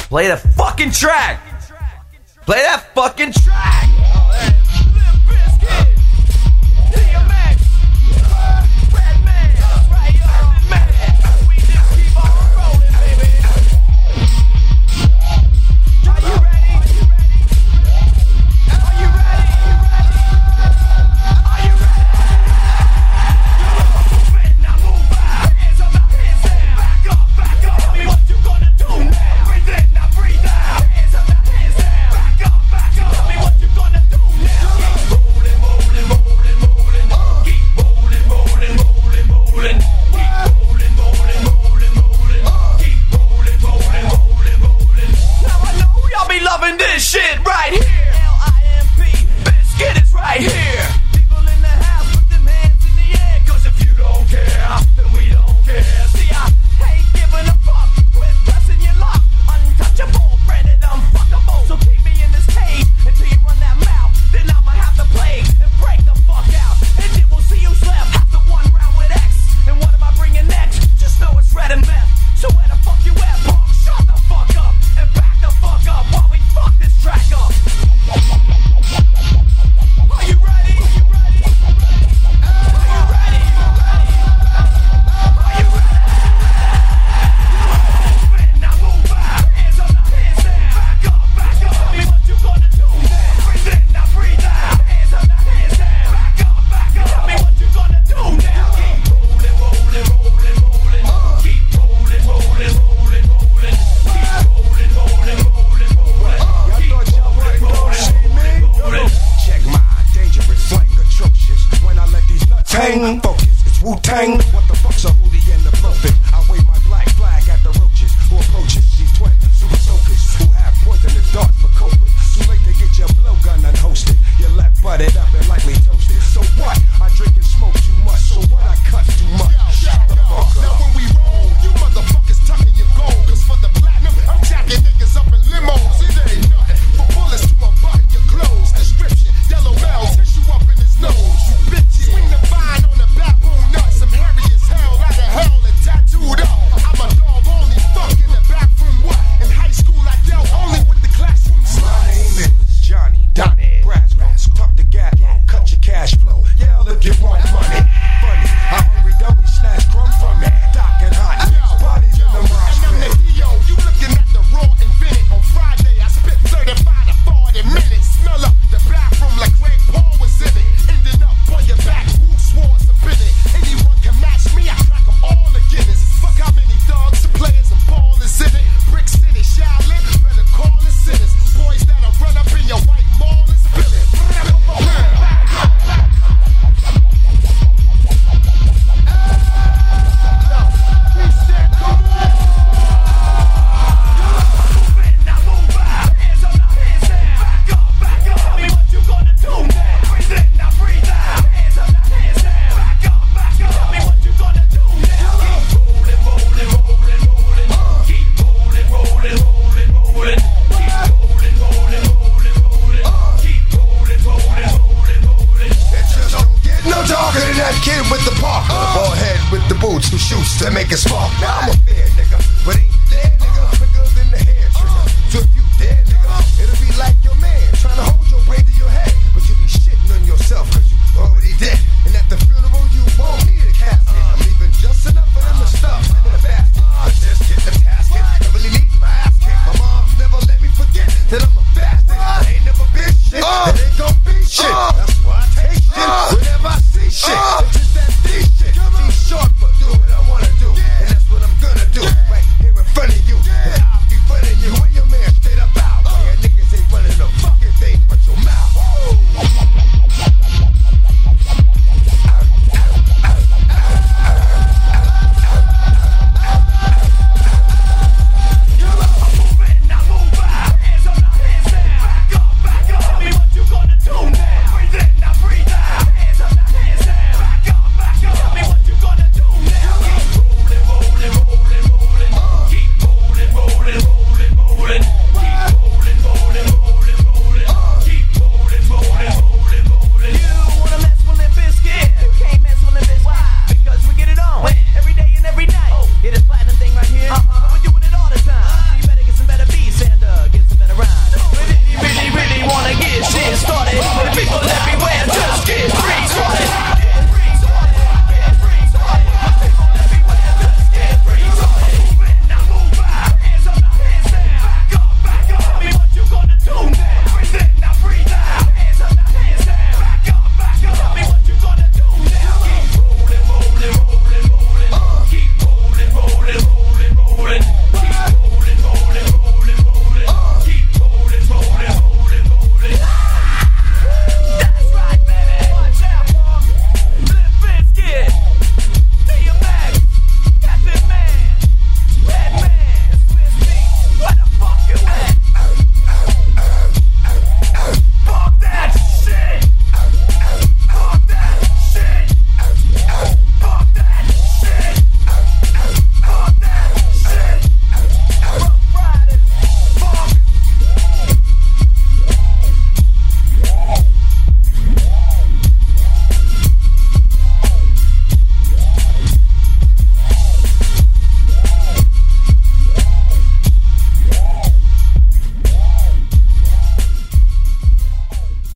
Play the fucking track. Play that fucking track. Shit right here. L-I-M-P, Biscuit is right here. People in the house, put them hands in the air. Cause if you don't care, then we don't care. See, I ain't giving a fuck. Quit pressing your luck. Untouchable, branded unfuckable. So keep me in this cage until you run that mouth. Then I'ma have to play and break the fuck out. And then we'll see who's left after one round with X. And what am I bringing next? Just know it's red and meth. So where the fuck you at, punk? Shut the fuck up and back the fuck up while we fuck this track up. Are you ready? Are you ready? Are you ready? Are you ready? Now move out. Hands up, hands down. Back up, back up. Tell me what you gonna do now. Breathe in, now breathe out. Hands up, hands down. Back up, back up. Tell me what you gonna do now. Keep rolling, rolling, rolling, rolling. Keep rolling, rolling, rolling, rolling. Keep rolling, rolling, rolling, rolling. Check my dangerous slang, atrocious. When I let these nuts hang, focus, it's Wu-Tang. What the fuck's a hootie and the blowfish? I wave my black flag at the roaches who approaches these twin super soakers who have poisonous darts for COVID. Too late to get your blowgun unhosted. Your left butted up and lightly toasted. So what? I drink and smoke too much. So what? I cut too much. Shut the fuck up. Now when we roll, you motherfuckers tucking your gold. Cause for the platinum, I'm jacking niggas up in limos. It ain't nothing for bullets to unbutton your clothes. Description, yellow mouth, tissue up in his nose. You bitches, swing the vine on the baboon nut. Some hairy as hell, out of hell and tattooed up. I'm a dog only, fuck in the bathroom. What? In high school, I dealt only with the classroom sluts. My name is Johnny Donnie Brasco. Talk to gas, cut your cash flow. Yell if you want money. Funny, I hungry dummy snatch crumb from me. Doc and hot, bodies in the mosh And I'm the D.O. You looking at the raw invented. On Friday, I spit 35 to 40 minutes. Smell up the bathroom like Craig Paul was in it. Ending up on your back, who swore to been it? Anyone can match me, I crack them all again. Fuck how many dogs and players and ball is in it. Brick City, Shaolin, better call the sinners. Boys that'll run up in your white mall and spill it. Kid with the park, bald head with the boots who shoots to make it spark. Now I'm a fair nigga, but ain't